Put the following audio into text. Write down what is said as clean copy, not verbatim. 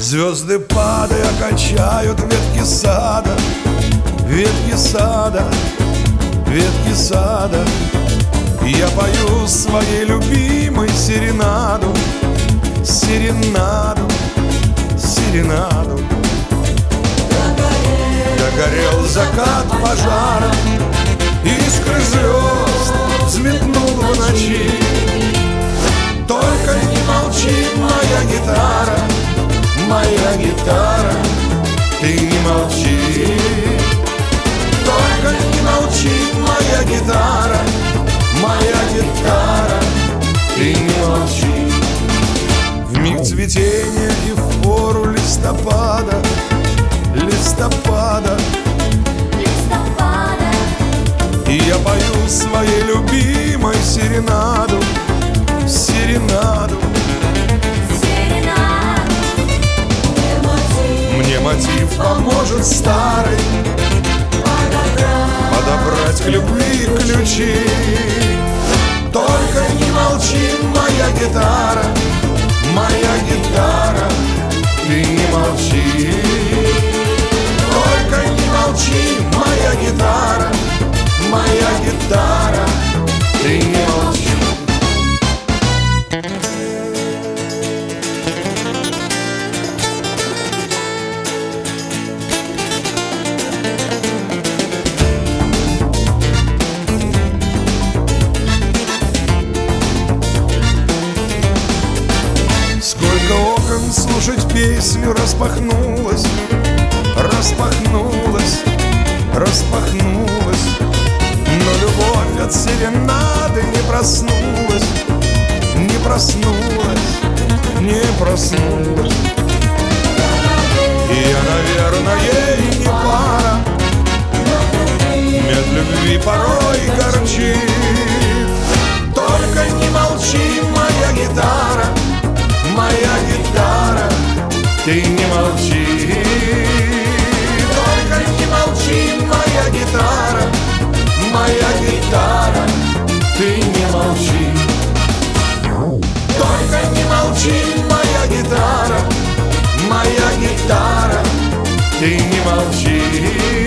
Звезды, падая, качают ветки сада, ветки сада, ветки сада. Я пою своей любимой серенаду, серенаду, серенаду. Догорел закат пожаром, искры звезд взметнул в ночи. Только не молчи, моя гитара, моя гитара, ты не молчи. Только не молчи, моя гитара, моя гитара, ты не молчи. В миг цветения и в пору листопада, листопада, листопада. И я пою своей любимой серенаду, серенаду. Мне мотив поможет старый подобрать к любви ключи. Только не молчи, моя гитара, моя гитара, ты не молчи. Только не молчи, моя гитара, моя гитара, ты не молчи. Слушать песню распахнулась, распахнулась, распахнулась. Но любовь от серенады не проснулась, не проснулась, не проснулась. И я, наверное, ей не пара, мед любви порой горчит. Только не молчи, моя гитара, моя гитара, ты не молчи. Только не молчи, моя гитара, моя гитара, ты не молчи. Только не молчи, моя гитара, моя гитара, ты не молчи.